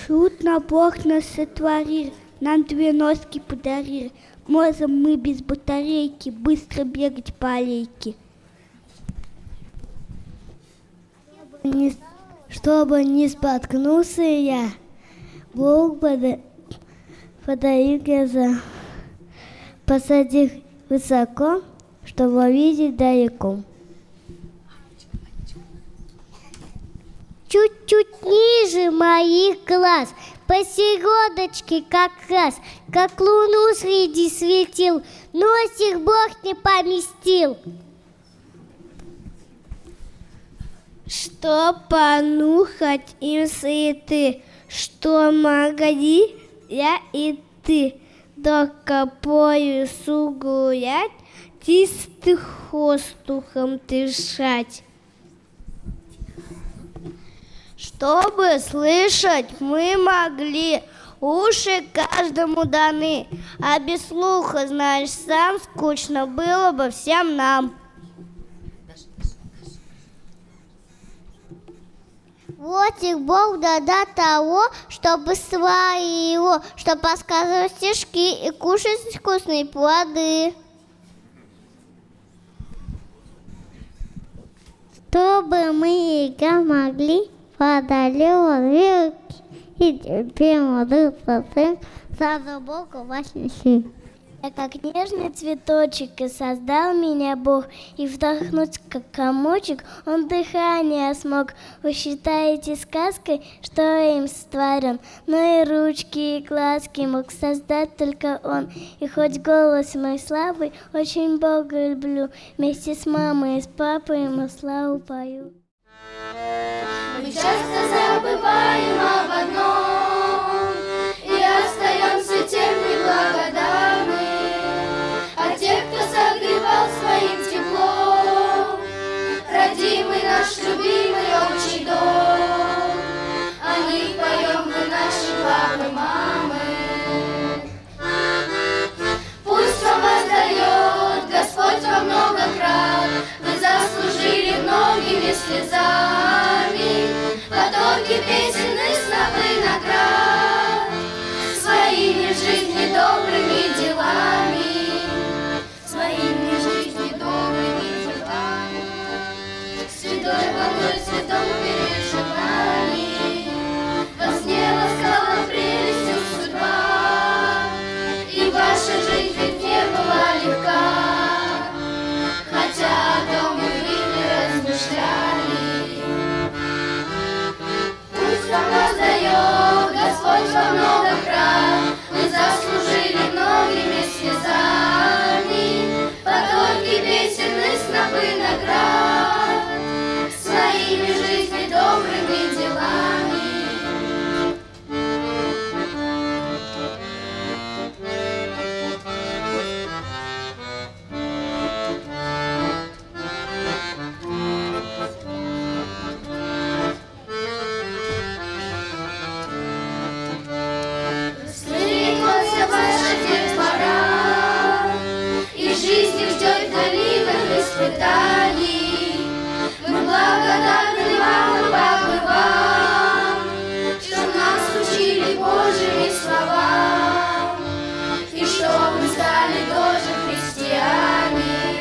Чудно Бог нас сотворил, нам 2 носки подарил. Можем мы без батарейки быстро бегать по аллейке. Чтобы не споткнулся я, Бог подарил глаза. Посадил высоко, чтобы видеть далеко. Чуть-чуть ниже моих глаз, посередочке как раз, как луну среди светил, носик Бог не поместил. Что понюхать им цветы, что могли я и ты, только по лесу гулять, чистым воздухом дышать. Чтобы слышать мы могли, уши каждому даны, а без слуха, знаешь сам, скучно было бы всем нам. Вот их Бог до того, чтобы своего, чтобы рассказывать стишки и кушать вкусные плоды. Чтобы мы могли подолевать и теперь молодцы, сразу Богу вознесли. Я как нежный цветочек, и создал меня Бог, и вдохнуть как комочек он дыхание смог. Вы считаете сказкой, что им сотворен, но и ручки, и глазки мог создать только он. И хоть голос мой слабый, очень Бога люблю, вместе с мамой и с папой ему славу пою. Мы часто забываем об одном и остаемся тем неблагодарны. А те, кто согревал своим теплом родимый наш любимый отчий дом, о них поем мы, наши папы, мамы. Пусть вам воздает Господь во много крат, вы заслужили многими слезами потоки песен и снопы наград, своими в жизни добрыми делами, своими в жизни добрыми делами, святой волной, святом переживании, во сне ласкала прелестью судьба, и ваша жизнь ведь не была легка, хотя о том и вы не размышляли. Пусть вам воздает Господь во много крат, мы заслужили многими слезами потоки песен и снопы наград, своими в жизни добрыми делами. Мы благодарны вам и папы вам, что нас учили Божьими словам, и что мы стали тоже христиане.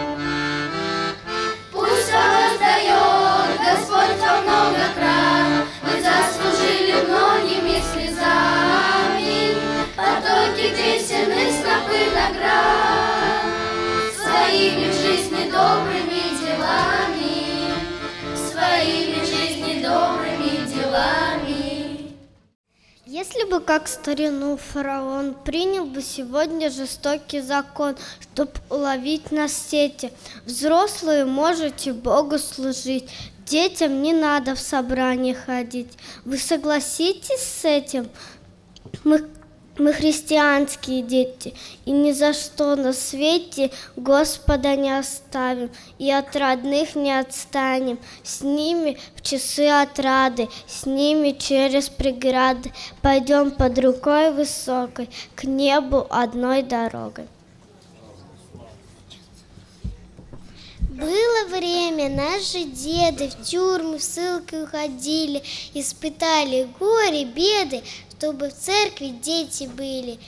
Пусть вам воздает Господь во много крат, мы заслужили многими слезами потоки песен и снопы наград, своими в жизни добрыми делами, своими в жизни добрыми делами. Если бы, как в старину фараон, принял бы сегодня жестокий закон, чтоб уловить нас в сети, взрослые можете Богу служить, детям не надо в собрание ходить. Вы согласитесь с этим? Мы христианские дети, и ни за что на свете Господа не оставим, и от родных не отстанем. С ними в часы отрады, с ними через преграды пойдем под рукой высокой к небу одной дорогой. Было время, наши деды в тюрьмы, в ссылки уходили, испытали горе, беды, чтобы в церкви дети были.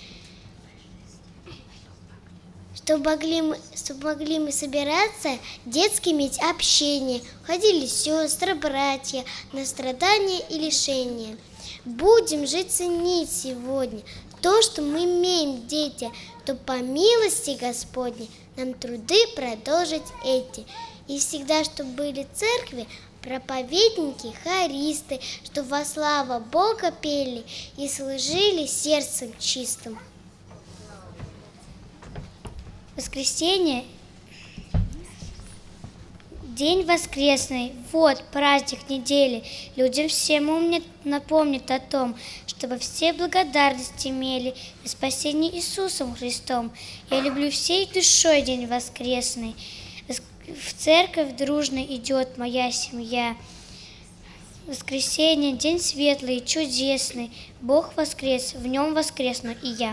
Чтобы могли мы собираться, детски иметь общение. Ходили сестры, братья на страдания и лишения. Будем же ценить сегодня то, что мы имеем, дети, то по милости Господней нам труды продолжить эти. И всегда, чтобы были церкви, проповедники, хористы, что во славу Бога пели и служили сердцем чистым. Воскресенье, день воскресный, вот праздник недели. Людям всем он напомнит о том, чтобы все благодарность имели и спасение Иисусом Христом. Я люблю всей душой день воскресный. В церковь дружно идет моя семья. Воскресенье, день светлый и чудесный. Бог воскрес, в нем воскресну и я.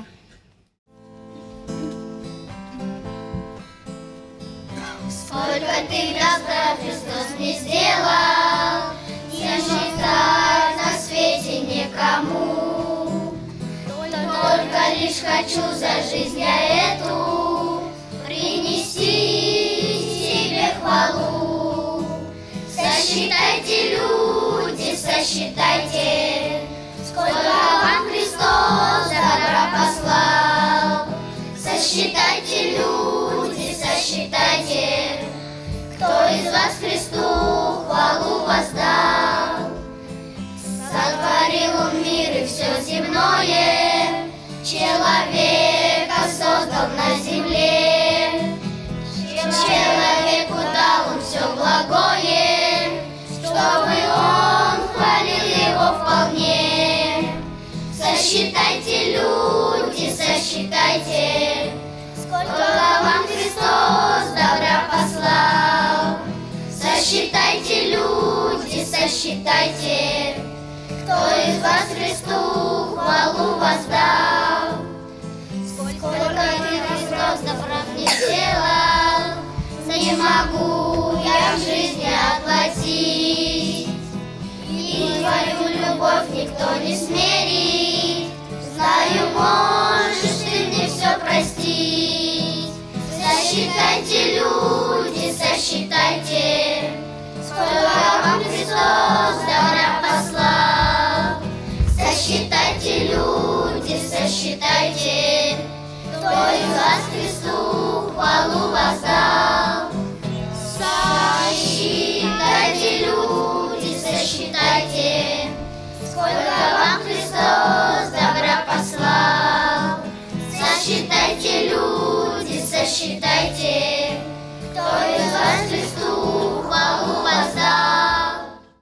Сколько ты добра, Христос мне сделал, не считать на свете никому. Только лишь хочу за жизнь я эту принести тебе хвалу. Сосчитайте, люди, сосчитайте, сколько вам Христос добра послал. Сосчитайте, люди, сосчитайте, кто из вас Христу хвалу воздал. Сотворил он мир и все земное, человека создал на земле. Человеку дал он все благое, чтобы он хвалил его вполне. Сосчитайте, люди, сосчитайте, сколько вам Христос добра послал. Сосчитайте, люди, сосчитайте, кто из вас Христу хвалу воздал. Сколько ты, Христос, добра мне сделал, не могу я в жизни оплатить. И твою любовь никто не смерит. Знаю, можешь ты мне все простить. Сосчитайте, люди, сосчитайте, сколько вам Христос добра послал. Сосчитайте, люди, сосчитайте, кто из вас Христу хвалу воздал. Сосчитайте, люди, сосчитайте, сколько вам Христос добра послал. Сосчитайте, люди, сосчитайте, кто из вас Христу хвалу воздал.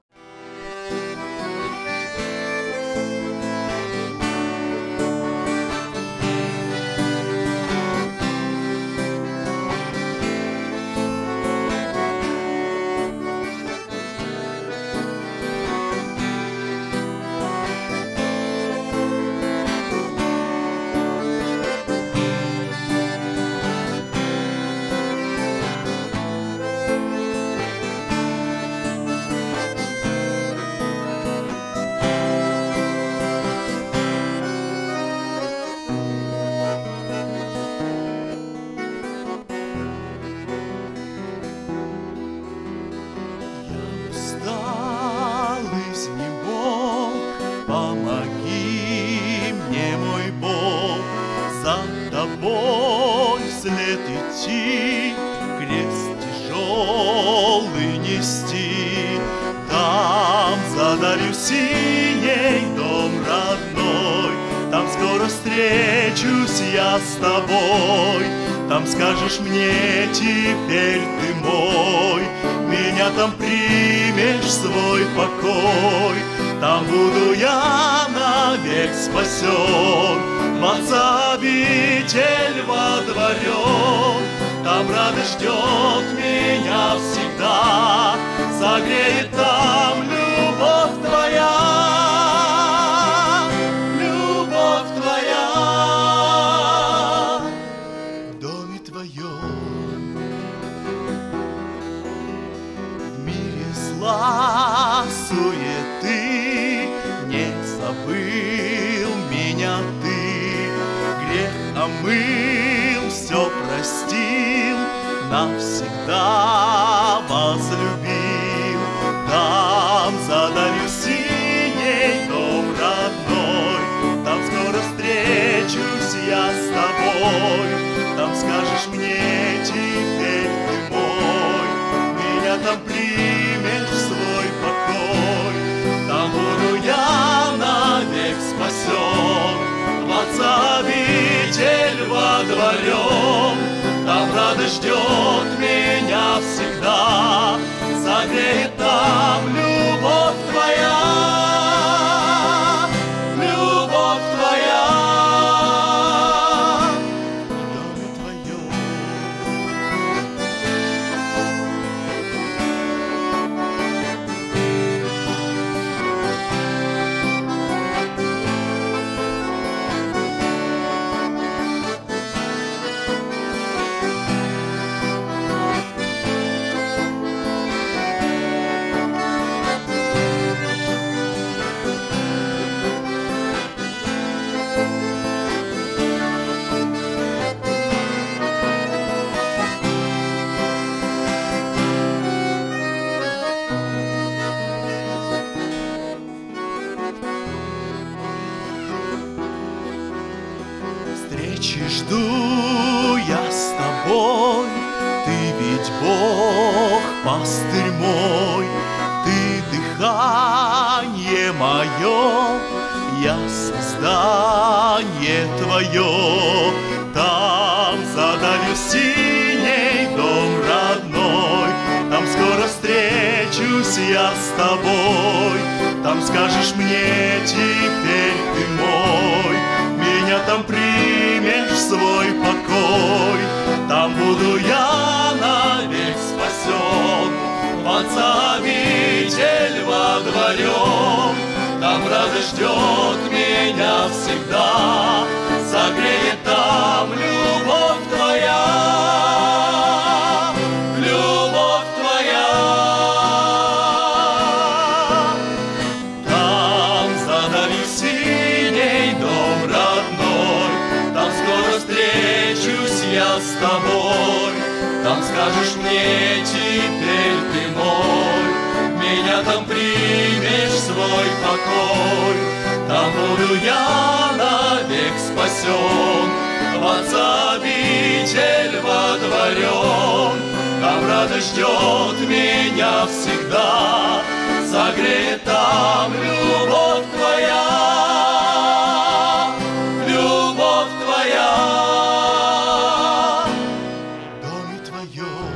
Встречусь я с тобой, там скажешь мне, теперь ты мой. Меня там примешь в свой покой, там буду я навек спасен. В Отца обитель водворен, там радость ждет меня всегда, согреет там любовь твоя. забыл меня ты, грех омыл, все простил, навсегда возлюбил. Там за далью синей дом родной, там скоро встречусь я с тобой. Там скажешь мне, теперь ты мой, меня там примешь в свой покой. Там буду я навек спасен, в Отца обитель водворен. Там радость ждет меня всегда, согреет там любовь твоя, любовь твоя в доме твоем. Встречи жду я с тобой, ты ведь Бог, пастырь мой, ты дыхание мое, я создание твое. Там за далью синей дом родной, там скоро встречусь я с тобой. Там скажешь мне, теперь ты мой, меня там примешь в свой покой. Там буду я навек спасен, в Отца обитель водворен. Там радость ждет меня всегда, согреет там любовь твоя, любовь твоя. Там за далью синей дом родной, там скоро встречусь я с тобой. Там скажешь мне, теперь ты мой, меня там примешь в свой покой. Там буду я навек спасен, в Отца обитель водворен. Там радость ждет меня всегда, согреет там любовь твоя, любовь твоя в доме твоем.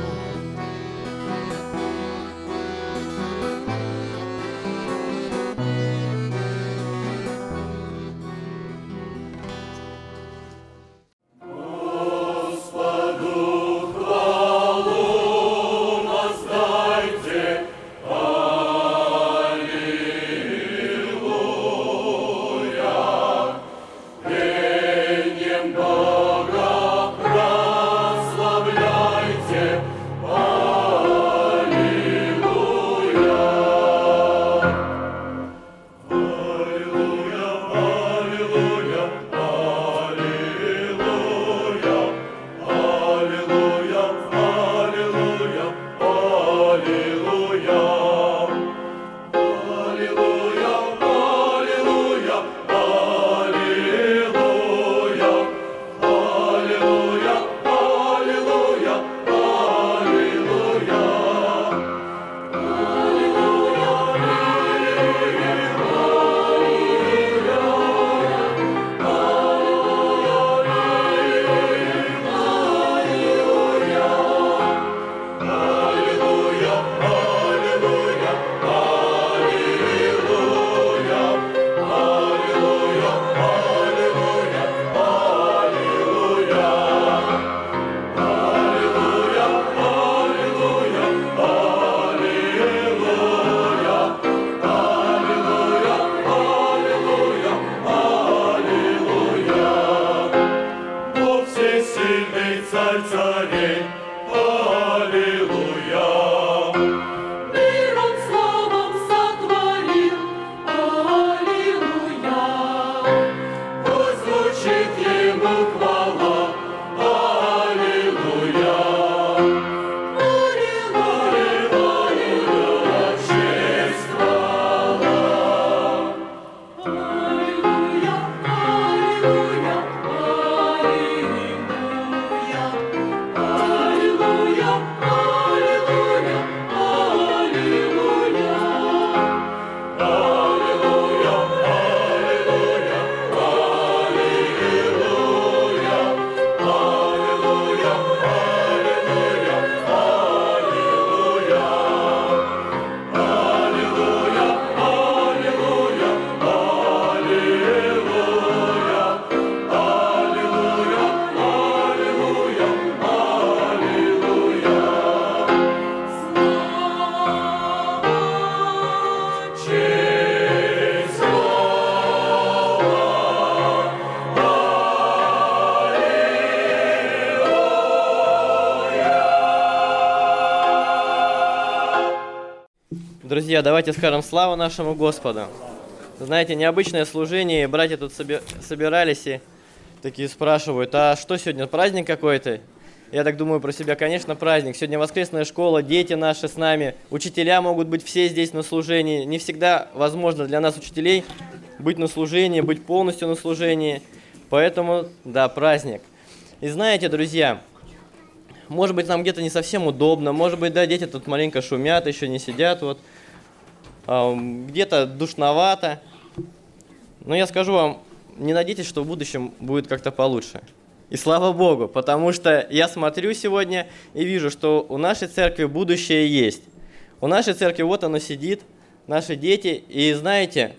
Друзья, давайте скажем славу нашему Господу. Знаете, необычное служение, братья тут собирались и такие спрашивают, а что сегодня, праздник какой-то? Я так думаю про себя, конечно, праздник. Сегодня воскресная школа, дети наши с нами, учителя могут быть все здесь на служении. Не всегда возможно для нас, учителей, быть на служении, быть полностью на служении. Поэтому, да, праздник. И знаете, друзья, может быть, нам где-то не совсем удобно, может быть, да, дети тут маленько шумят, еще не сидят, вот, где-то душновато. Но я скажу вам, не надейтесь, что в будущем будет как-то получше. И слава Богу, потому что я смотрю сегодня и вижу, что у нашей церкви будущее есть. У нашей церкви вот оно сидит, наши дети, и знаете,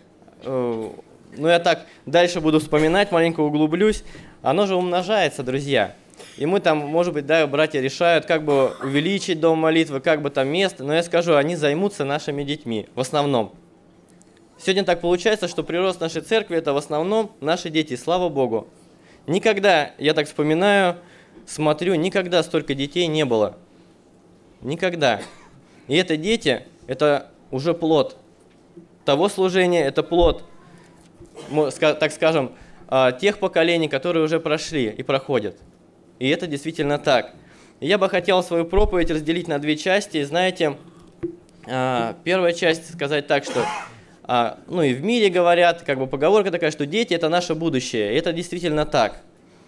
я так дальше буду вспоминать, маленько углублюсь, оно же умножается, друзья. И мы там, может быть, да, братья решают, как бы увеличить дом молитвы, как бы там место, но я скажу, они займутся нашими детьми, в основном. Сегодня так получается, что прирост нашей церкви – это в основном наши дети, слава Богу. Никогда, я так вспоминаю, смотрю, никогда столько детей не было. Никогда. И это дети, это уже плод того служения, это плод, так скажем, тех поколений, которые уже прошли и проходят. И это действительно так. И я бы хотел свою проповедь разделить на две части. И знаете, первая часть сказать так, что и в мире говорят, как бы поговорка такая, что дети – это наше будущее. И это действительно так.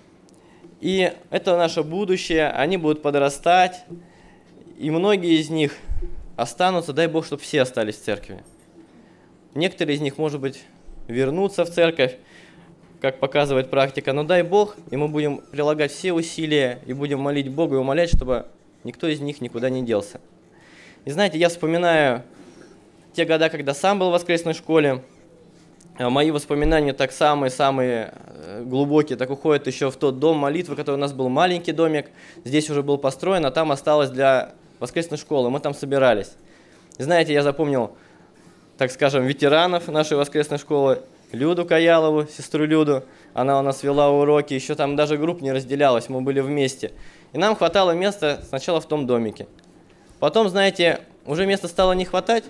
И это наше будущее, они будут подрастать, и многие из них останутся, дай Бог, чтобы все остались в церкви. Некоторые из них, может быть, вернутся в церковь, как показывает практика, но дай Бог, и мы будем прилагать все усилия, и будем молить Бога и умолять, чтобы никто из них никуда не делся. И знаете, я вспоминаю те года, когда сам был в воскресной школе, мои воспоминания так самые глубокие, так уходят еще в тот дом молитвы, который у нас был маленький домик, здесь уже был построен, а там осталось для воскресной школы, мы там собирались. И знаете, я запомнил, так скажем, ветеранов нашей воскресной школы, Люду Каялову, сестру Люду, она у нас вела уроки, еще там даже групп не разделялась, мы были вместе. И нам хватало места сначала в том домике. Потом, знаете, уже места стало не хватать.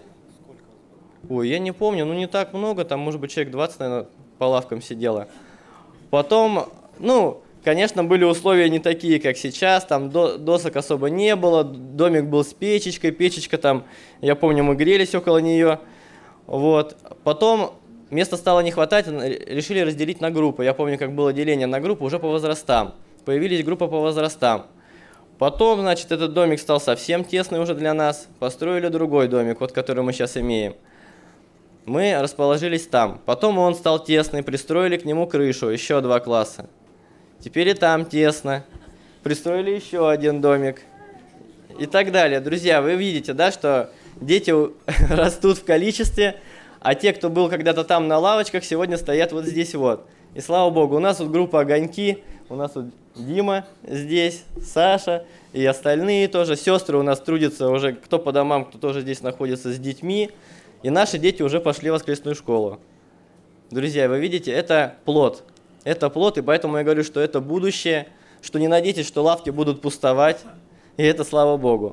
Ой, я не помню, не так много, там, может быть, человек 20, наверное, по лавкам сидело. Потом, конечно, были условия не такие, как сейчас, там досок особо не было, домик был с печечкой, печечка там, я помню, мы грелись около нее. Вот. Потом места стало не хватать, решили разделить на группы. Я помню, как было деление на группы уже по возрастам. Появились группы по возрастам. Потом, значит, этот домик стал совсем тесный уже для нас. Построили другой домик, вот который мы сейчас имеем. Мы расположились там. Потом он стал тесный, пристроили к нему крышу, еще 2 класса. Теперь и там тесно. Пристроили еще один домик. И так далее. Друзья, вы видите, да, что дети растут в количестве, а те, кто был когда-то там на лавочках, сегодня стоят вот здесь вот. И слава Богу, у нас тут группа «Огоньки», у нас тут Дима здесь, Саша и остальные тоже. Сестры у нас трудятся уже, кто по домам, кто тоже здесь находится с детьми. И наши дети уже пошли в воскресную школу. Друзья, вы видите, это плод. Это плод, и поэтому я говорю, что это будущее, что не надейтесь, что лавки будут пустовать, и это слава Богу.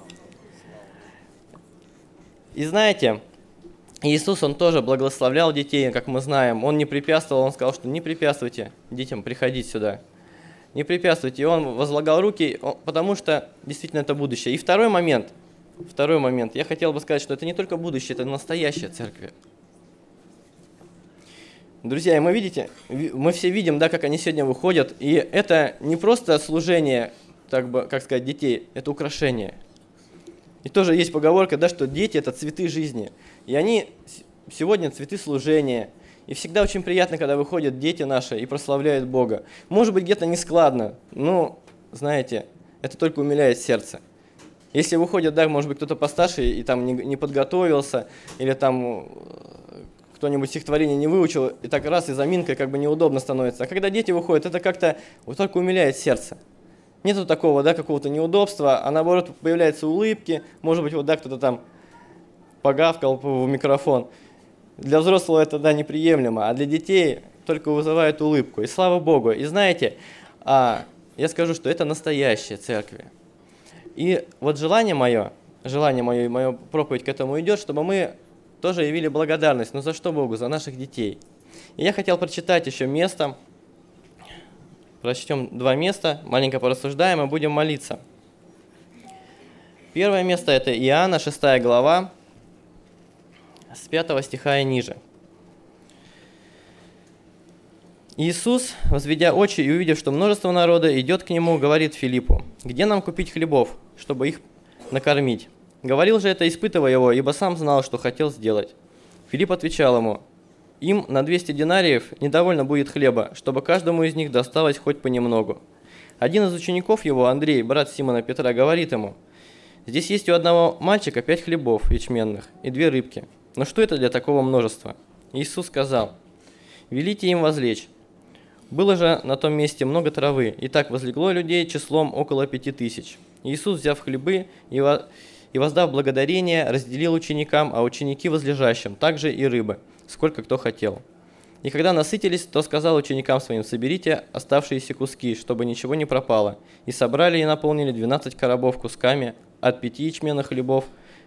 И знаете, Иисус, Он тоже благословлял детей, как мы знаем. Он не препятствовал, Он сказал, что не препятствуйте детям приходить сюда. Не препятствуйте. И Он возлагал руки, потому что действительно это будущее. И второй момент. Я хотел бы сказать, что это не только будущее, это настоящая церковь. Друзья, мы все видим, да, как они сегодня выходят. И это не просто служение, как сказать, детей, это украшение. И тоже есть поговорка, да, что дети – это цветы жизни. И они сегодня цветы служения. И всегда очень приятно, когда выходят дети наши и прославляют Бога. Может быть, где-то нескладно, но, знаете, это только умиляет сердце. Если выходят, да, может быть, кто-то постарше и там не подготовился, или там кто-нибудь стихотворение не выучил, и так раз и заминкой как бы неудобно становится. А когда дети выходят, это как-то вот только умиляет сердце. Нету такого, да, какого-то неудобства, а наоборот появляются улыбки, может быть, вот, да, кто-то там погавкал в микрофон. Для взрослого это, да, неприемлемо, а для детей только вызывает улыбку. И слава Богу. И знаете, я скажу, что это настоящая церковь. И вот желание мое, желание мое, моя проповедь к этому идет, чтобы мы тоже явили благодарность. Но за что Богу? За наших детей. И я хотел прочитать еще место. Прочтем 2 места, маленько порассуждаем и будем молиться. Первое место – это Иоанна, 6 глава, с 5 стиха и ниже. Иисус, возведя очи и увидев, что множество народа идет к Нему, говорит Филиппу: «Где нам купить хлебов, чтобы их накормить?» Говорил же это, испытывая его, ибо сам знал, что хотел сделать. Филипп отвечал ему: «Им на 200 динариев недовольно будет хлеба, чтобы каждому из них досталось хоть понемногу». Один из учеников его, Андрей, брат Симона Петра, говорит ему: «Здесь есть у одного мальчика 5 хлебов ячменных и 2 рыбки. Но что это для такого множества?» Иисус сказал: «Велите им возлечь». Было же на том месте много травы, и так возлегло людей числом около 5000. Иисус, взяв хлебы и воздав благодарение, разделил ученикам, а ученики возлежащим, также и рыбы, сколько кто хотел. И когда насытились, то сказал ученикам своим: «Соберите оставшиеся куски, чтобы ничего не пропало». И собрали и наполнили 12 коробов кусками от 5 ячменных хлебов,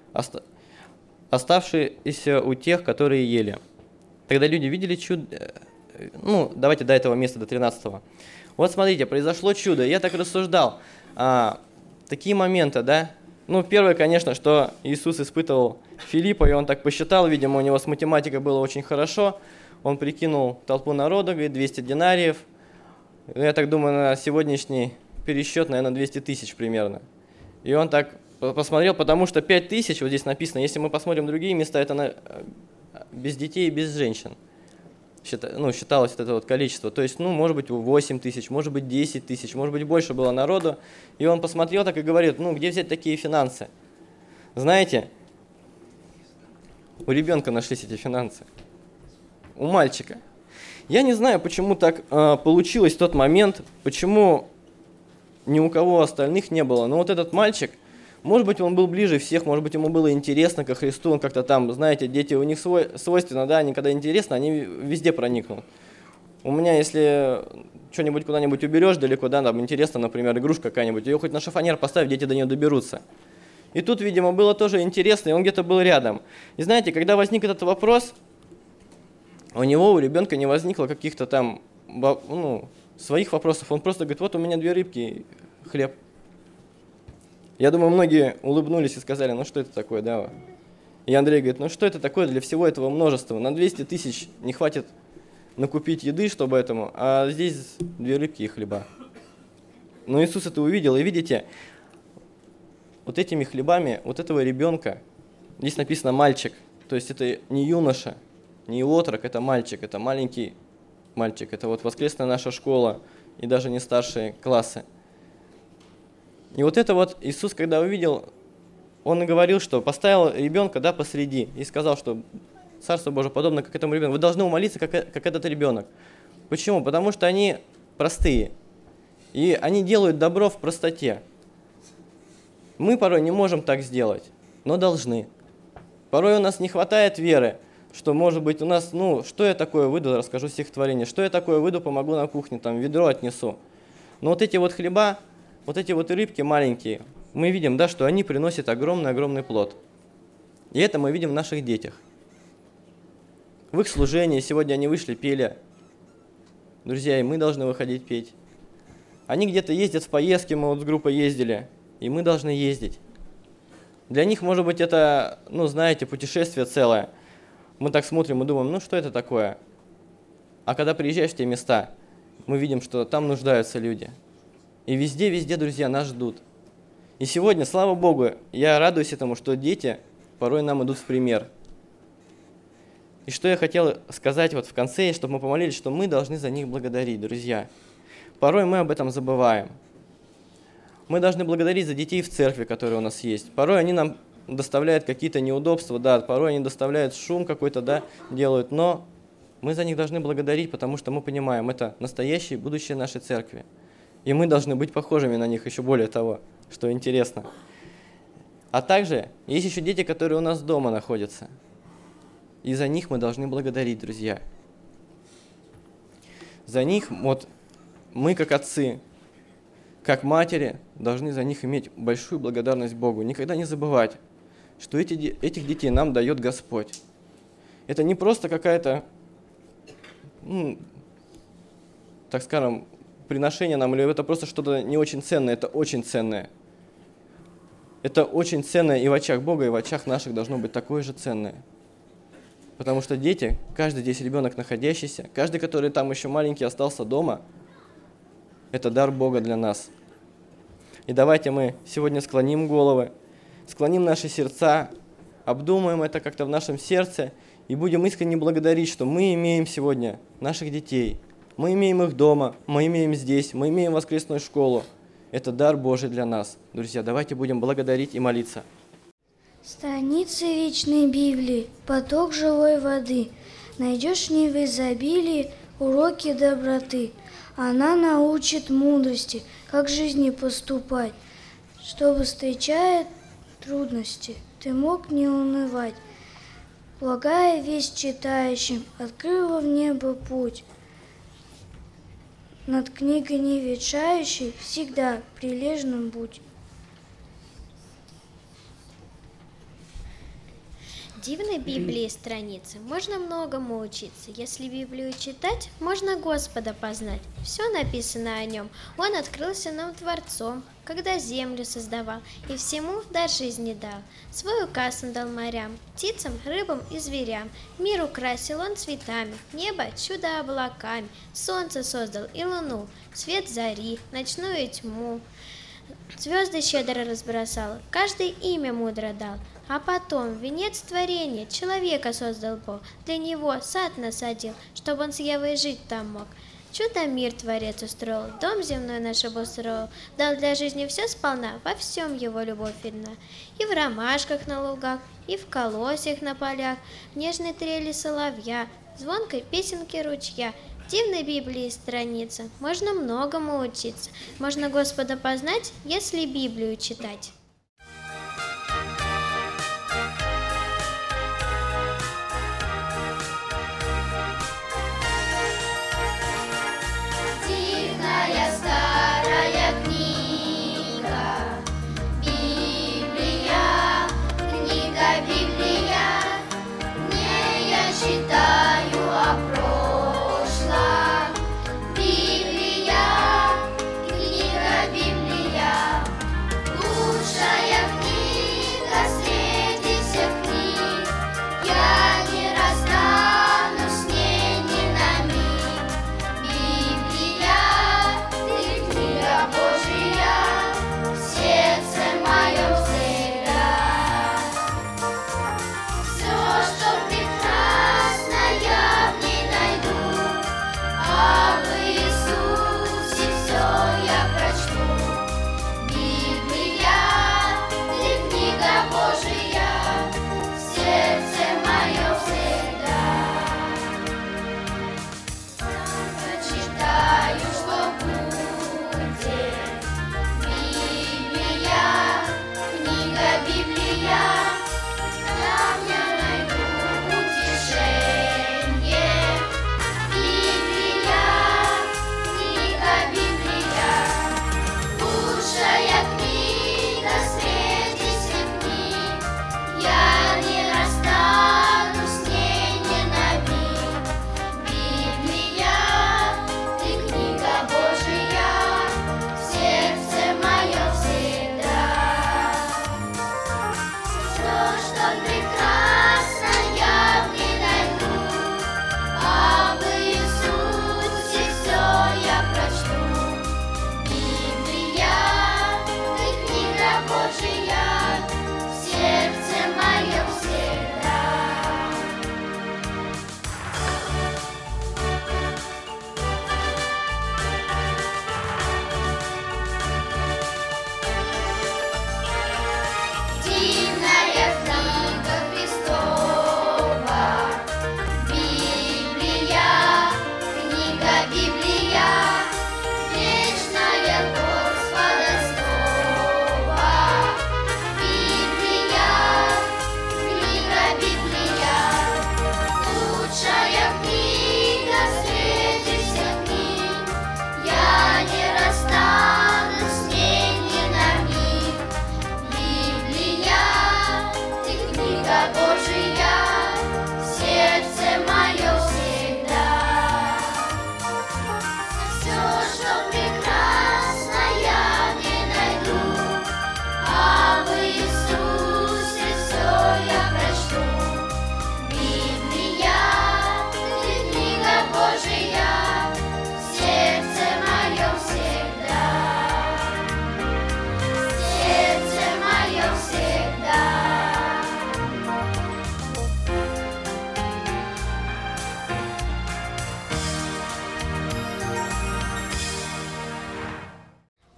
оставшиеся у тех, которые ели. Тогда люди видели чудо. Давайте до этого места, до 13-го. Вот смотрите, произошло чудо. Я так рассуждал. Такие моменты, да? Первое, конечно, что Иисус испытывал Филиппа, и он так посчитал, видимо, у него с математикой было очень хорошо. Он прикинул толпу народа, говорит, 200 динариев. Я так думаю, на сегодняшний пересчет, наверное, 200 тысяч примерно. И он так посмотрел, потому что 5000, вот здесь написано, если мы посмотрим другие места, это без детей и без женщин. Считалось это вот количество. То есть, может быть, 8 тысяч, может быть, 10 тысяч, может быть, больше было народу. И он посмотрел так и говорит: где взять такие финансы? Знаете, у ребенка нашлись эти финансы. У мальчика. Я не знаю, почему так получилось в тот момент, почему ни у кого остальных не было. Но вот этот мальчик, может быть, он был ближе всех, может быть, ему было интересно ко Христу, он как-то там, знаете, дети, у них свойственно, да, они когда интересно, они везде проникнут. У меня, если что-нибудь куда-нибудь уберешь далеко, да, там интересно, например, игрушка какая-нибудь, ее хоть на шифоньер поставь, дети до нее доберутся. И тут, видимо, было тоже интересно, и он где-то был рядом. И знаете, когда возник этот вопрос, у ребенка не возникло каких-то там, своих вопросов, он просто говорит: вот у меня 2 рыбки, хлеб. Я думаю, многие улыбнулись и сказали: что это такое, да? И Андрей говорит: что это такое для всего этого множества? На 200 тысяч не хватит накупить еды, чтобы этому, а здесь 2 рыбки и хлеба. Но Иисус это увидел, и видите, вот этими хлебами, вот этого ребенка, здесь написано мальчик, то есть это не юноша, не отрок, это мальчик, это маленький мальчик, это вот воскресная наша школа и даже не старшие классы. И вот это вот Иисус, когда увидел, Он и говорил, что поставил ребенка, да, посреди, и сказал, что Царство Божие подобно как этому ребенку. Вы должны умолиться, как этот ребенок. Почему? Потому что они простые, и они делают добро в простоте. Мы порой не можем так сделать, но должны. Порой у нас не хватает веры, что, может быть, у нас, что я такое выйду, расскажу стихотворение, что я такое выйду, помогу на кухне, там, ведро отнесу. Но вот эти вот хлеба, вот эти вот рыбки маленькие, мы видим, да, что они приносят огромный-огромный плод. И это мы видим в наших детях. В их служении сегодня они вышли, пели. Друзья, и мы должны выходить петь. Они где-то ездят в поездки, мы вот с группой ездили, и мы должны ездить. Для них, может быть, это, знаете, путешествие целое. Мы так смотрим и думаем, что это такое? А когда приезжаешь в те места, мы видим, что там нуждаются люди. И везде, друзья, нас ждут. И сегодня, слава Богу, я радуюсь этому, что дети порой нам идут в пример. И что я хотел сказать вот в конце, чтобы мы помолились, что мы должны за них благодарить, друзья. Порой мы об этом забываем. Мы должны благодарить за детей в церкви, которые у нас есть. Порой они нам доставляют какие-то неудобства, да, порой они доставляют шум какой-то, да, делают, но мы за них должны благодарить, потому что мы понимаем, это настоящее будущее нашей церкви. И мы должны быть похожими на них, еще более того, что интересно. А также есть еще дети, которые у нас дома находятся. И за них мы должны благодарить, друзья. За них, вот мы как отцы, как матери, должны за них иметь большую благодарность Богу. Никогда не забывать, что этих детей нам дает Господь. Это не просто какая-то, так скажем, приношение нам, или это просто что-то не очень ценное, это очень ценное. Это очень ценное и в очах Бога, и в очах наших должно быть такое же ценное. Потому что дети, каждый здесь ребенок находящийся, каждый, который там еще маленький остался дома, это дар Бога для нас. И давайте мы сегодня склоним головы, склоним наши сердца, обдумаем это как-то в нашем сердце и будем искренне благодарить, что мы имеем сегодня наших детей, мы имеем их дома, мы имеем здесь, мы имеем воскресную школу. Это дар Божий для нас. Друзья, давайте будем благодарить и молиться. Страницы вечной Библии, поток живой воды. Найдешь в ней в изобилии уроки доброты. Она научит мудрости, как в жизни поступать, чтобы, встречая трудности, ты мог не унывать. Благая весть читающим открыла в небо путь. Над книгой не ветшающей всегда прилежным будь. В дивной Библии страницы можно многому учиться. Если Библию читать, можно Господа познать. Все написано о нем. Он открылся нам Творцом, когда землю создавал и всему дар жизни дал. Свой указ он дал морям, птицам, рыбам и зверям. Мир украсил он цветами, небо чудо облаками. Солнце создал и луну, свет зари, ночную тьму. Звезды щедро разбросал, каждый имя мудро дал. А потом, венец творения, человека создал Бог. Для него сад насадил, чтобы он с Евой жить там мог. Чудо мир Творец устроил, дом земной наш обустроил. Дал для жизни все сполна, во всем его любовь видна. И в ромашках на лугах, и в колосьях на полях, в нежной трели соловья, звонкой песенки ручья. В дивной Библии страница, можно многому учиться. Можно Господа познать, если Библию читать. Дивная старая книга, Библия, в ней я читаю о прошлом. Библия, лучшая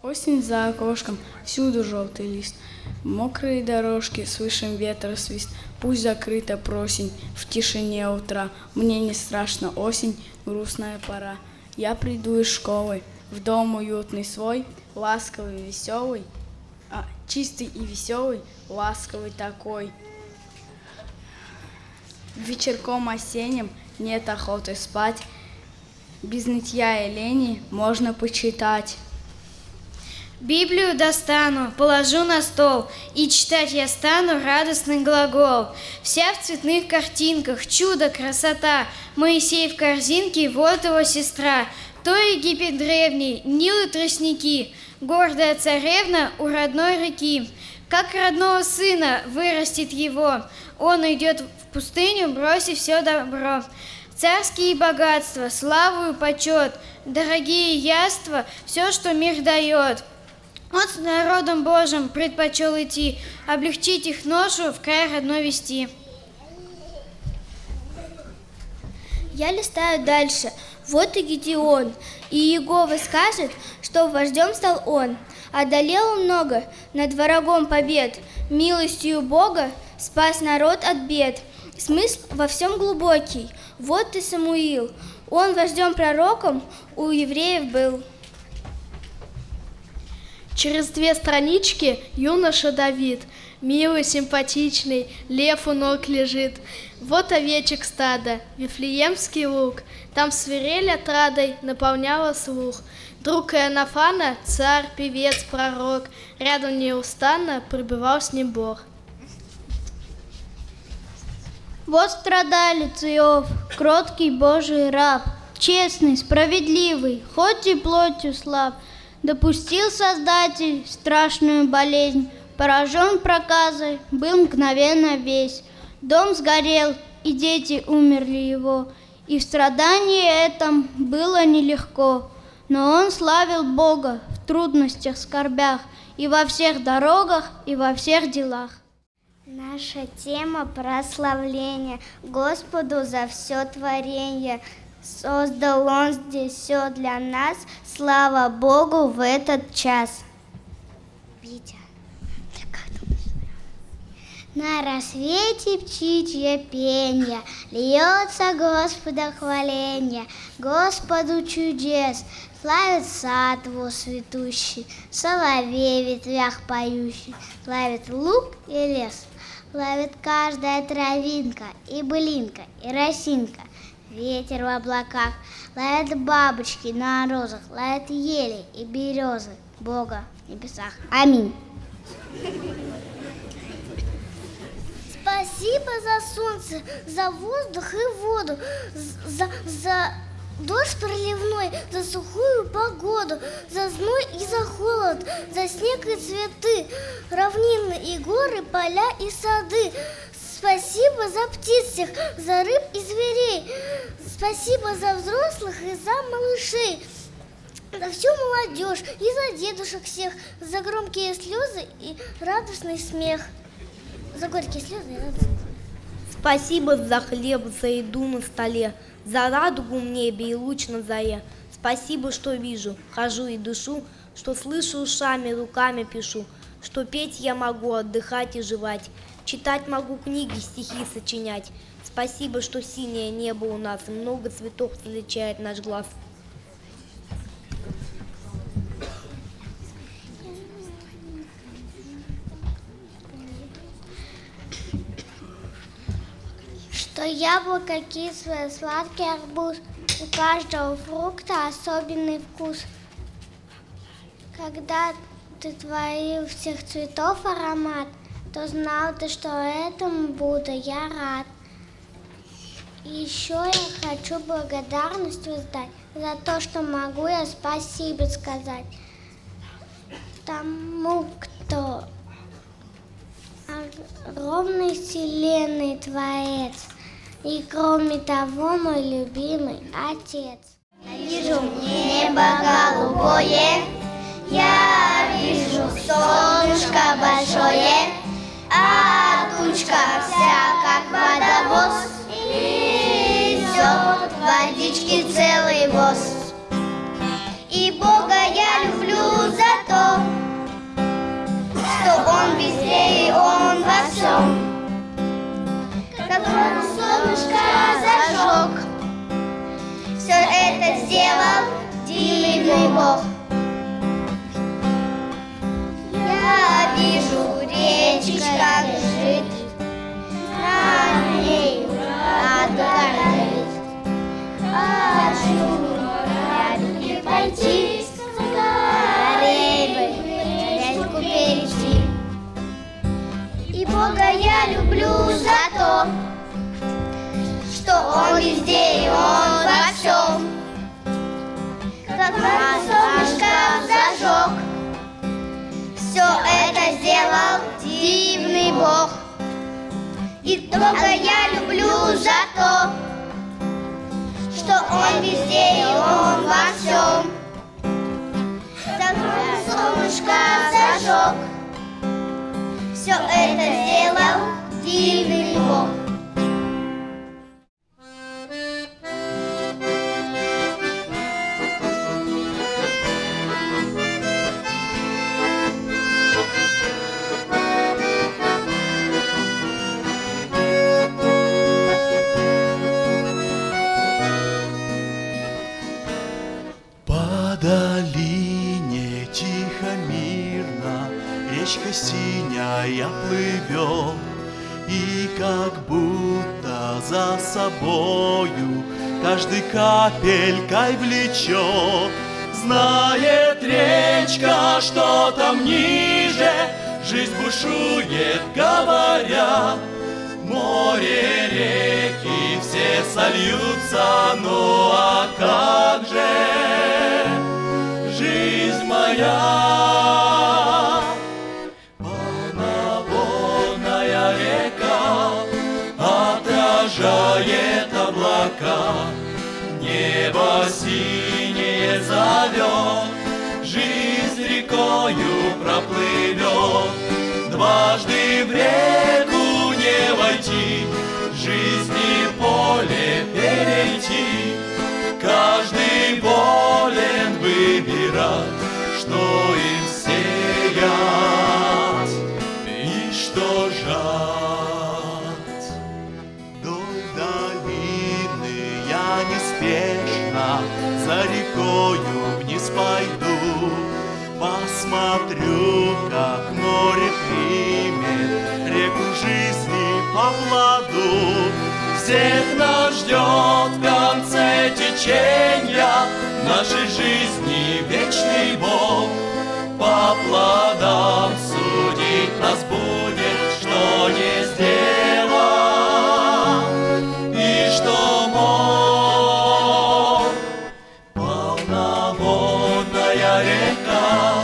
Осень за окошком, всюду желтый лист. Мокрые дорожки, слышим ветер свист. Пусть закрыта просень в тишине утра. Мне не страшно осень, грустная пора. Я приду из школы в дом уютный свой, ласковый, веселый, чистый и веселый, ласковый такой. Вечерком осенним нет охоты спать. Без нытья и лени можно почитать. Библию достану, положу на стол, и читать я стану радостный глагол. Вся в цветных картинках, чудо, красота. Моисей в корзинке, вот его сестра. То Египет древний, Нил и тростники, гордая царевна у родной реки. Как родного сына вырастет его, он идет в пустыню, бросив все добро. Царские богатства, славу и почет, дорогие яства, все, что мир дает. Он с народом Божьим предпочел идти, облегчить их ношу, в край родной вести. Я листаю дальше. Вот и Гедеон, и Иегова скажет, что вождем стал он. Одолел много над врагом побед, милостью Бога спас народ от бед. Смысл во всем глубокий. Вот и Самуил, он вождем-пророком у евреев был. Через 2 странички юноша Давид, милый, симпатичный, лев у ног лежит. Вот овечек стадо, Вифлеемский луг, там свирель отрадой наполняла слух. Друг Иоаннафана, царь, певец, пророк, рядом неустанно пребывал с ним Бог. Вот страдалец Иов, кроткий Божий раб, честный, справедливый, хоть и плотью слаб. Допустил Создатель страшную болезнь, поражен проказой, был мгновенно весь. Дом сгорел, и дети умерли его, и в страдании этом было нелегко. Но он славил Бога в трудностях, скорбях, и во всех дорогах, и во всех делах. Наша тема прославления Господу за все творение. Создал Он здесь все для нас, слава Богу в этот час. Витя, на рассвете птичье пенье, льется Господа хваление, Господу чудес, славит сад его цветущий, соловей в ветвях поющий, славит луг и лес, славит каждая травинка и былинка и росинка. Ветер в облаках, лает бабочки на розах, лает ели и березы Бога в небесах. Аминь. Спасибо за солнце, за воздух и воду, за дождь проливной, за сухую погоду, за зной и за холод, за снег и цветы, равнины и горы, поля и сады. Спасибо за птиц всех, за рыб и зверей. Спасибо за взрослых и за малышей, за всю молодежь и за дедушек всех, за громкие слезы и радостный смех. За горькие слезы и радостный смех. Спасибо за хлеб, за еду на столе, за радугу в небе и луч на заре. Спасибо, что вижу, хожу и дышу, что слышу ушами, руками пишу, что петь я могу, отдыхать и жевать. Читать могу книги, стихи сочинять. Спасибо, что синее небо у нас, и много цветов различает наш глаз. Что яблоко кислое, сладкий арбуз, у каждого фрукта особенный вкус. Когда ты творил всех цветов аромат, то знал ты, что этому буду я рад. И еще я хочу благодарность воздать за то, что могу я спасибо сказать тому, кто огромной вселенной творец, и кроме того мой любимый Отец. Я вижу небо голубое, я вижу солнышко большое, а тучка вся как водовоз, и несет водички целый воз. И Бога я люблю за то, это сделал дивный Бог. Я вижу, речечка лежит, на ней радуга горит. Хочу рядом пойти, скорей бы речку перейти. И Бога я люблю за то, что Он везде и Он во всем. Как солнышко зажег, все это сделал дивный Бог. И Бога я люблю за то, что Он везде и Он во всем. Как солнышко зажег, все это сделал дивный Бог. По долине тихо, мирно речка синяя плывет, и как будто за собою каждой капелькой влечет. Знает речка, что там ниже жизнь бушует, говорят. Море, реки все сольются, ну а как же жизнь моя? Полноводная река отражает облака, небо синее зовет, жизнь рекою проплывет. Дважды в реку не войти, жизни поле перейти. Каждый волен выбирать, что им сеять и что жать. Вдоль долины я неспешно за рекою вниз пойду, посмотрю, как море примет реку жизни по плоду. Всех нас ждет в конце течения нашей жизни вечный Бог. По плодам судить нас будет, что не сделал и что мог. Полноводная река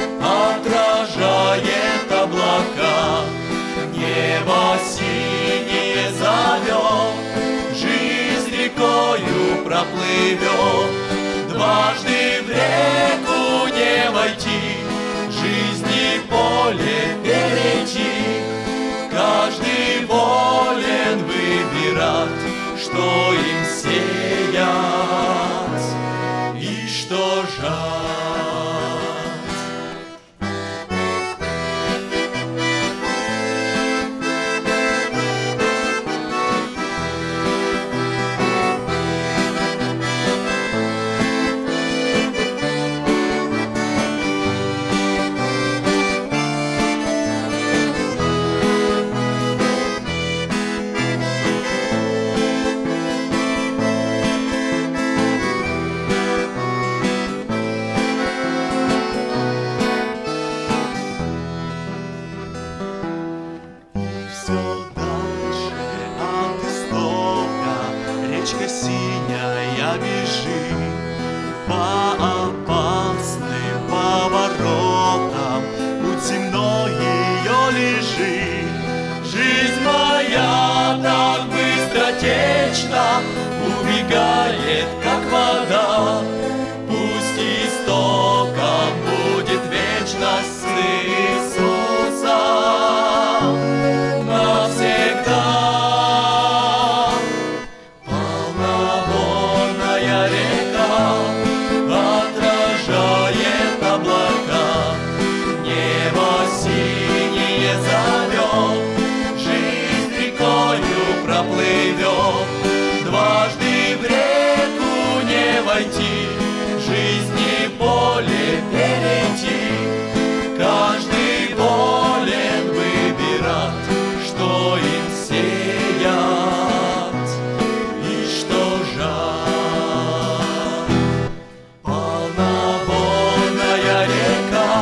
отражает облака, небо синее зовет, жизнь рекою проплывет. Дважды в реку не войти, жизни поле перейти. Каждый волен выбирать, что им сеять и что жать. Речка синяя бежит по опасным поворотам, путь земной ее лежит. Жизнь моя так быстротечна, убегает, как вода. Пусть истоком будет вечность с Иисусом навсегда. войти, жизни поле перейти. Каждый волен выбирать, что им сеять и что жать. Полноводная река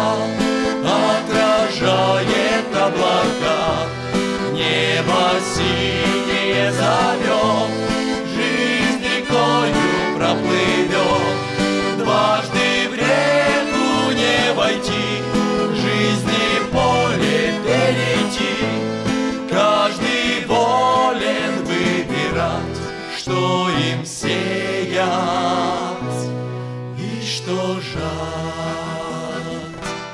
отражает облака, небо синее зовет, жизнь рекою проплывет. Дважды в реку не войти, жизни поле перейти. Каждый волен выбирать, что им сеять и что жать.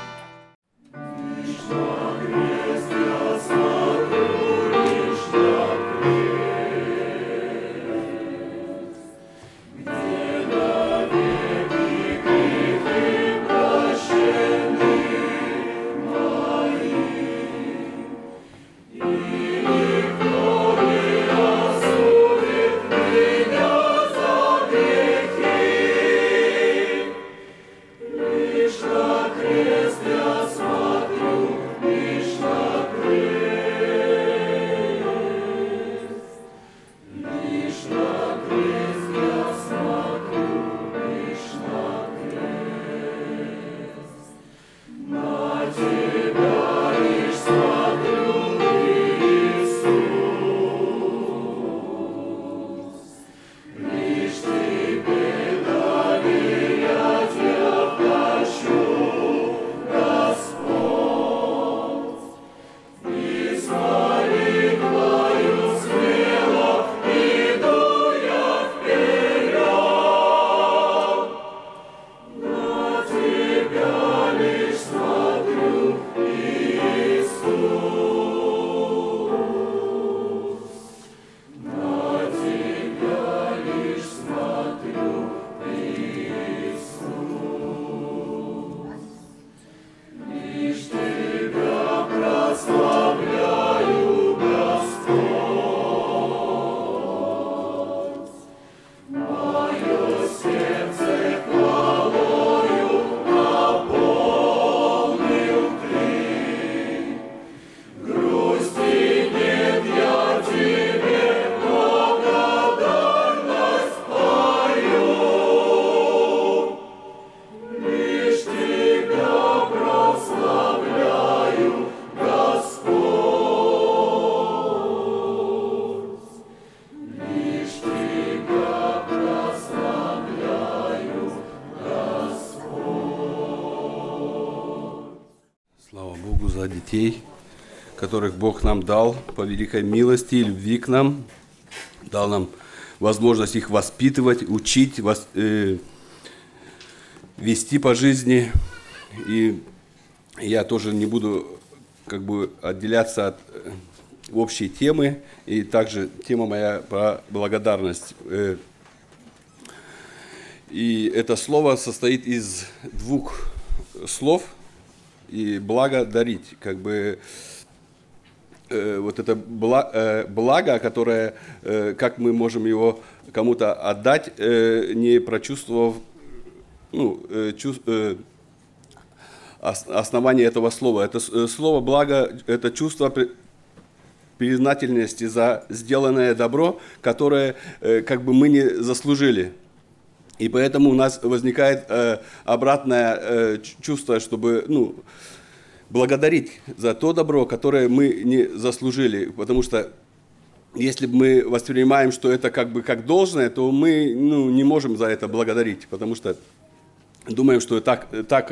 за детей, которых Бог нам дал по великой милости и любви к нам, дал нам возможность их воспитывать, учить, вести по жизни. И я тоже не буду отделяться от общей темы, и также тема моя про благодарность. И это слово состоит из двух слов, и благодарить, вот это благо, которое, как мы можем его кому-то отдать, не прочувствовав основание этого слова. Это слово «благо» – это чувство признательности за сделанное добро, которое мы не заслужили. И поэтому у нас возникает обратное чувство, чтобы благодарить за то добро, которое мы не заслужили. Потому что если мы воспринимаем, что это как должное, то мы не можем за это благодарить, потому что думаем, что так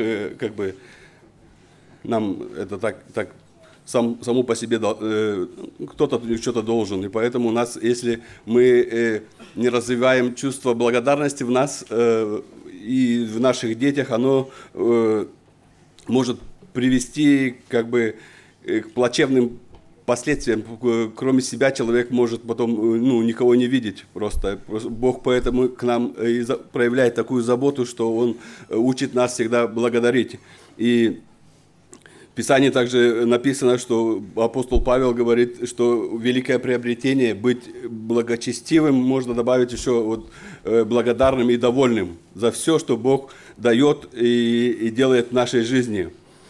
нам это так само по себе кто-то что-то должен. И поэтому у нас, если мы не развиваем чувство благодарности в нас и в наших детях, оно может привести к плачевным последствиям. Кроме себя человек может потом никого не видеть просто. Бог поэтому к нам проявляет такую заботу, что Он учит нас всегда благодарить. И Писании также написано, что апостол Павел говорит, что великое приобретение быть благочестивым, можно добавить еще вот, благодарным и довольным за все, что Бог дает и делает в нашей жизни.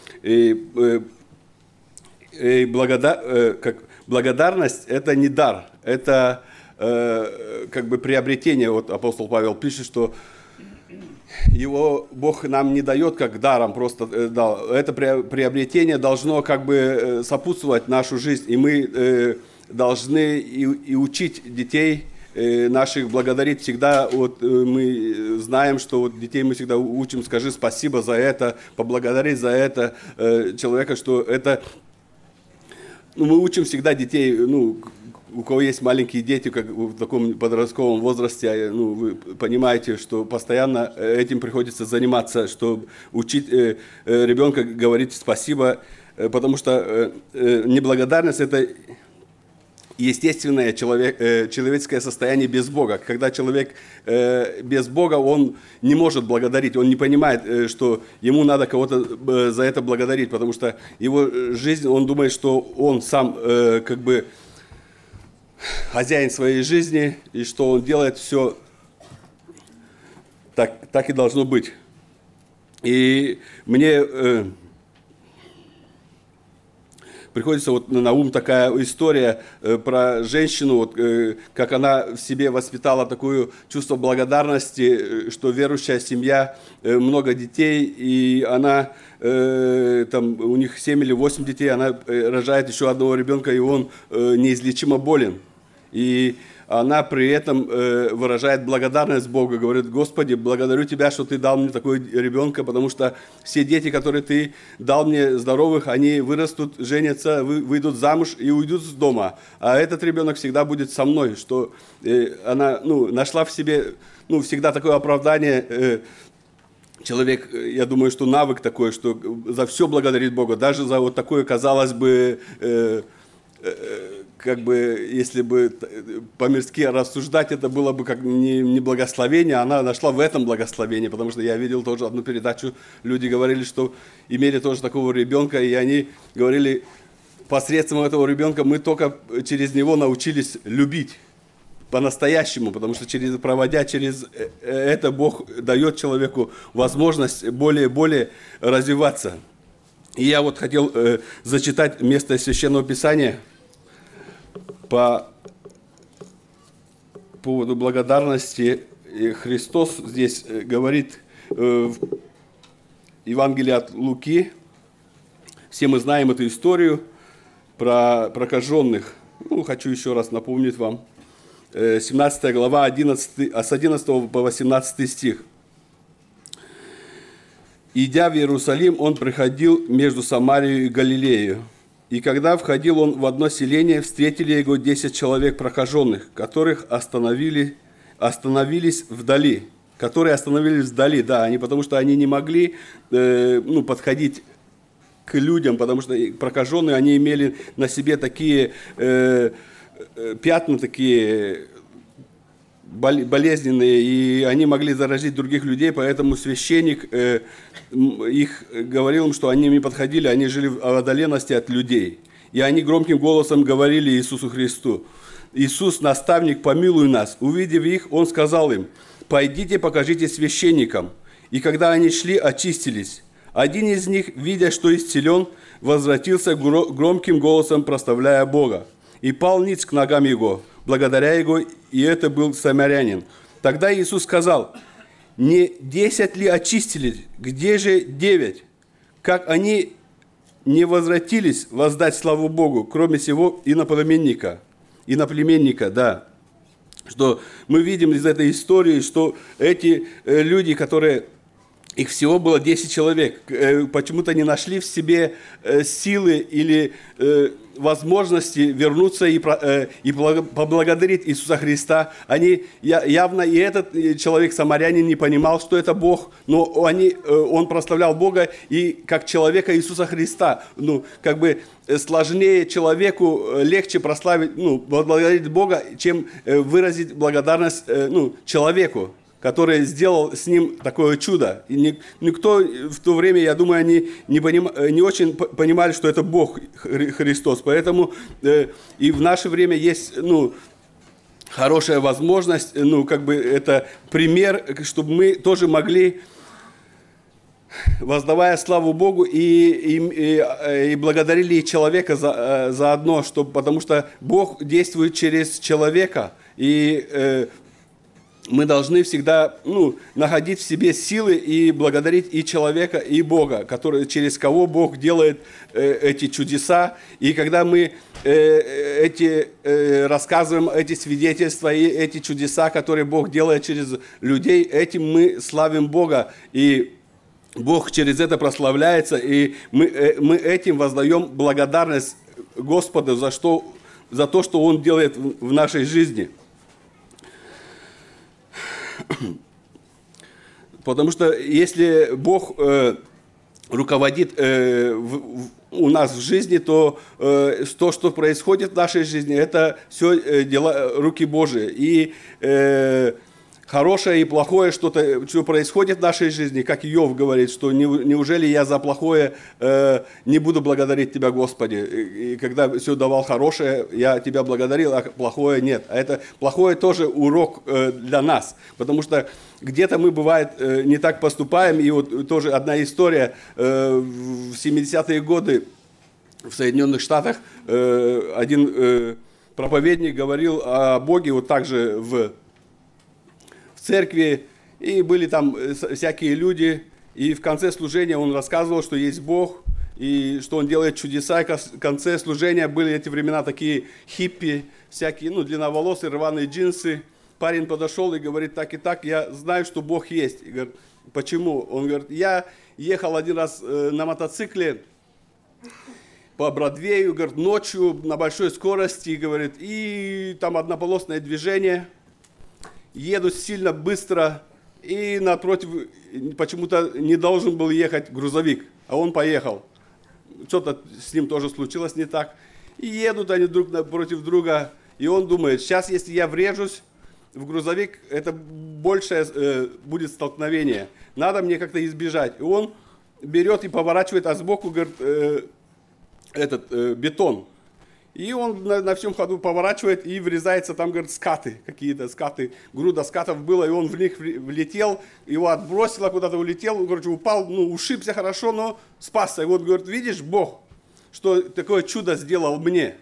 Благодарность – это не дар, это как бы приобретение. Вот апостол Павел пишет, что его Бог нам не дает как даром, просто дал. Это приобретение должно как бы сопутствовать нашу жизнь, и мы должны и учить детей наших благодарить всегда. Вот мы знаем, что вот детей мы всегда учим: скажи спасибо за это, поблагодарить за это человека, что это... Ну, мы учим всегда детей, ну, у кого есть маленькие дети, как в таком подростковом возрасте, ну, вы понимаете, что постоянно этим приходится заниматься, чтобы учить ребенка говорить спасибо, потому что неблагодарность – это естественное человеческое состояние без Бога. Когда человек без Бога, он не может благодарить, он не понимает, что ему надо кого-то за это благодарить, потому что его жизнь, он думает, что он сам как бы хозяин своей жизни, и что он делает все так и должно быть. И мне приходится вот на ум такая история про женщину, вот, как она в себе воспитала такое чувство благодарности, что верующая семья, много детей, и она, там, у них 7 или 8 детей, она рожает еще одного ребенка, и он неизлечимо болен. И она при этом выражает благодарность Богу, говорит: Господи, благодарю Тебя, что Ты дал мне такого ребенка, потому что все дети, которые Ты дал мне здоровых, они вырастут, женятся, выйдут замуж и уйдут с дома. А этот ребенок всегда будет со мной, что она нашла в себе всегда такое оправдание. Человек, я думаю, что навык такой, что за все благодарит Бога, даже за вот такое, казалось бы, как бы, если бы по-мирски рассуждать, это было бы как не благословение, она нашла в этом благословение, потому что я видел тоже одну передачу, люди говорили, что имели тоже такого ребенка, и они говорили, посредством этого ребенка мы только через него научились любить по-настоящему, потому что проводя через это, Бог дает человеку возможность более развиваться. И я вот хотел зачитать место Священного Писания по поводу благодарности. Христос здесь говорит в Евангелии от Луки. Все мы знаем эту историю про прокаженных. Хочу еще раз напомнить вам. 17 глава, с 11 по 18 стих. «Идя в Иерусалим, он проходил между Самарией и Галилеей. И когда входил он в одно селение, встретили его 10 человек прокаженных, которых остановились вдали. Потому что они не могли подходить к людям, потому что прокаженные, они имели на себе такие пятна, такие болезненные, и они могли заразить других людей, поэтому священник их говорил им, что они не подходили, они жили в отдаленности от людей. И они громким голосом говорили Иисусу Христу: «Иисус, наставник, помилуй нас». Увидев их, он сказал им: «Пойдите, покажите священникам». И когда они шли, очистились. Один из них, видя, что исцелен, возвратился громким голосом, прославляя Бога, и пал ниц к ногам его, благодаря его, и это был самарянин. Тогда Иисус сказал: «Не 10 ли очистились? Где же 9? Как они не возвратились воздать славу Богу, кроме сего иноплеменника?» Да. Что мы видим из этой истории, что эти люди, которые... Их всего было 10 человек. Почему-то не нашли в себе силы или возможности вернуться и поблагодарить Иисуса Христа. Они явно, и этот человек, самарянин, не понимал, что это Бог, но он прославлял Бога и как человека Иисуса Христа. Как бы сложнее человеку, легче прославить, поблагодарить Бога, чем выразить благодарность человеку, который сделал с ним такое чудо. И никто в то время, я думаю, они не очень понимали, что это Бог Христос. Поэтому и в наше время есть, хорошая возможность, это пример, чтобы мы тоже могли, воздавая славу Богу, и благодарили человека заодно, потому что Бог действует через человека, и мы должны всегда находить в себе силы и благодарить и человека, и Бога, через кого Бог делает эти чудеса. И когда мы рассказываем эти свидетельства и эти чудеса, которые Бог делает через людей, этим мы славим Бога. И Бог через это прославляется, и мы этим воздаем благодарность Господу за то, что Он делает в нашей жизни. Потому что если Бог руководит у нас в жизни, то то, что происходит в нашей жизни, это все дела руки Божии. И хорошее и плохое что-то, что происходит в нашей жизни, как Иов говорит, что неужели я за плохое не буду благодарить Тебя, Господи? И когда все давал хорошее, я Тебя благодарил, а плохое нет. А это плохое тоже урок для нас, потому что где-то мы, бывает, не так поступаем. И вот тоже одна история. В 70-е годы в Соединенных Штатах один проповедник говорил о Боге вот так же в церкви, и были там всякие люди, и в конце служения он рассказывал, что есть Бог, и что Он делает чудеса, и в конце служения были эти времена такие хиппи, всякие, длинноволосые, рваные джинсы. Парень подошел и говорит: так и так, я знаю, что Бог есть. И говорит: почему? Он говорит: я ехал один раз на мотоцикле по Бродвею, говорит, ночью на большой скорости, говорит, и там однополосное движение, еду сильно быстро, и напротив почему-то не должен был ехать грузовик, а он поехал. Что-то с ним тоже случилось не так. И едут они друг напротив друга, и он думает: сейчас, если я врежусь в грузовик, это большее будет столкновение. Надо мне как-то избежать. И он берет и поворачивает, а сбоку, говорит, бетон. И он на всем ходу поворачивает и врезается, там, говорит, скаты, какие-то скаты, груда скатов было, и он в них влетел, его отбросило, куда-то улетел, он, короче, упал, ушибся хорошо, но спасся. И вот, говорит, видишь, Бог, что такое чудо сделал мне.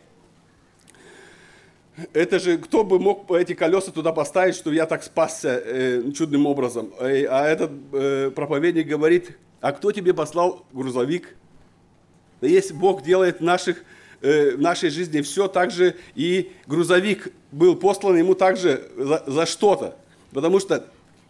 Это же кто бы мог эти колеса туда поставить, что я так спасся чудным образом. А этот проповедник говорит: а кто тебе послал грузовик? Да если Бог делает в нашей жизни все, так же и грузовик был послан ему также за что-то. Потому что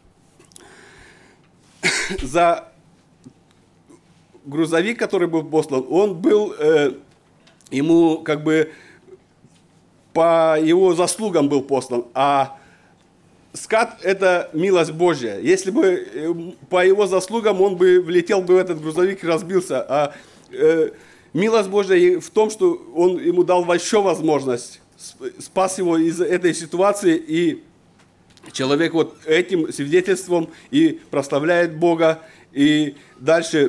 за грузовик, который был послан, он был ему как бы по его заслугам был послан, а скат – это милость Божья. Если бы по его заслугам он бы влетел бы в этот грузовик и разбился, а милость Божья в том, что он ему дал еще возможность, спас его из этой ситуации, и человек вот этим свидетельством и прославляет Бога, и дальше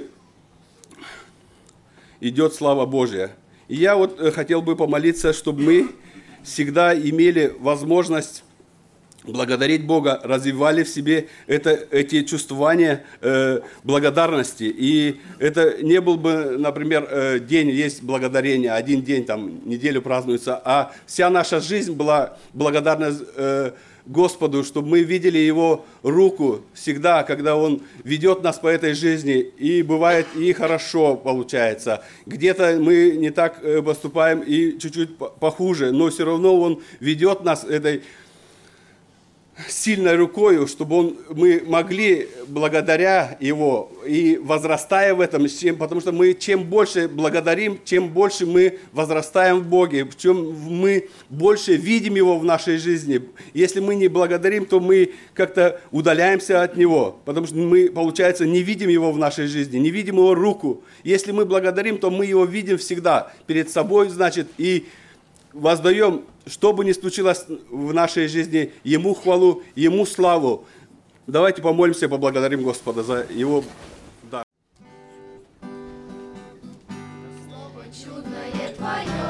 идет слава Божья. И я вот хотел бы помолиться, чтобы мы всегда имели возможность благодарить Бога, развивали в себе эти чувствования благодарности. И это не был бы, например, день есть благодарение, один день, там, неделю празднуется, а вся наша жизнь была благодарность Господу, чтобы мы видели Его руку всегда, когда Он ведет нас по этой жизни. И бывает и хорошо получается. Где-то мы не так поступаем и чуть-чуть похуже, но все равно Он ведет нас этой сильной рукою, чтобы мы могли благодаря Его и возрастая в этом, потому что мы чем больше благодарим, тем больше мы возрастаем в Боге, чем мы больше видим Его в нашей жизни. Если мы не благодарим, то мы как-то удаляемся от Него, потому что мы, получается, не видим Его в нашей жизни, не видим Его руку. Если мы благодарим, то мы Его видим всегда перед собой, значит, и воздаем, что бы ни случилось в нашей жизни, Ему хвалу, Ему славу. Давайте помолимся и поблагодарим Господа за Его дар. Слово чудное Твое,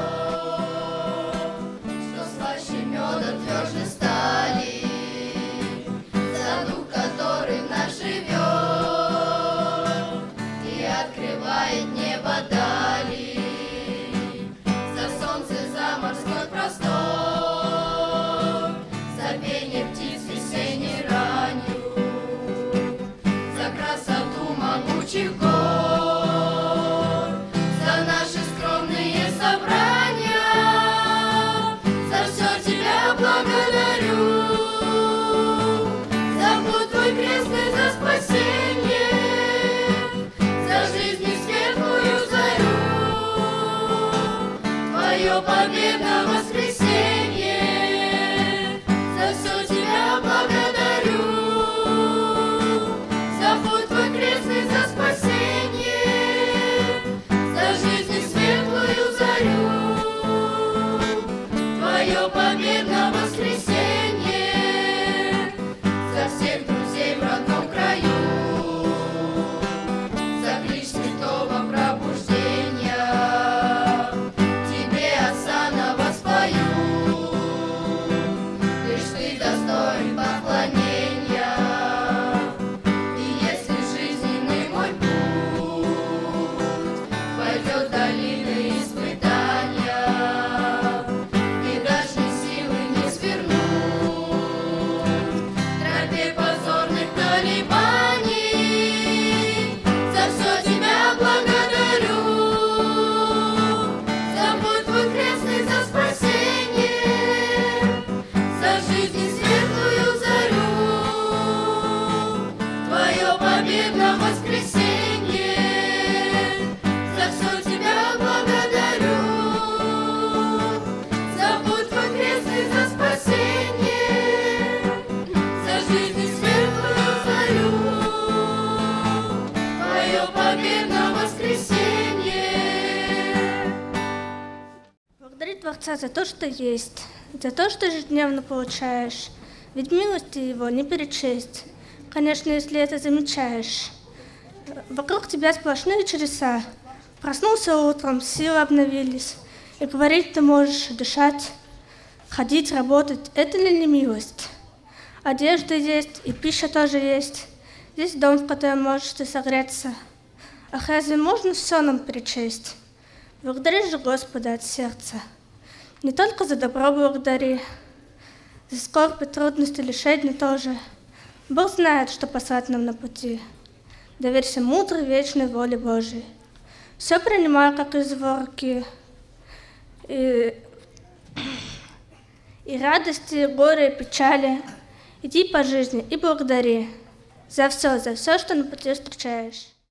что слаще меда тверже стали, за дух, который в нас живет и открывает небо дали, за солнце, за морской простор, за пение птиц весенней ранью, за красоту могучих гор, за наши скромные собрания, за все Тебя благодарю, за путь Твой крестный, за спасение, за жизнь и светлую зарю, Твое победное воскресенье, за все Тебя благодарю, за путь Твой крестный, за спасение, за жизнь и светлую зарю, Твое победное воскресенье, за всех друзей в родном краю, за клич святого пробуждения, Тебе осанна воспою, лишь Ты достоин поклонения, и если жизненный мой путь пойдет долины испытания, и дашь силы не свернуть, тропе позорных колебаний, за все Тебя благодарю, за путь Твой крестный, за спасение, за жизнь и светлую зарю, Твое победное воскресенье, за все Тебя благодарю, за путь Твой крестный, за спасение, за жизнь и светлую зарю, Твое победное воскресенье. Благодари Творца за то, что есть, за то, что ежедневно получаешь, ведь милости Его не перечесть, конечно, если это замечаешь. Вокруг тебя сплошные чудеса, проснулся утром, силы обновились, и говорить ты можешь, дышать, ходить, работать, это ли не милость? Одежда есть, и пища тоже есть, здесь дом, в котором можешь ты согреться. Ах, разве можно все нам перечесть? Благодари же Господа от сердца. Не только за добро благодари, за скорбь и трудности, лишения тоже. Бог знает, что послать нам на пути. Доверься мудрой, вечной воле Божией. Все принимай, как из Его руки. И радости, и горе, и печали. Иди по жизни и благодари за все, что на пути встречаешь.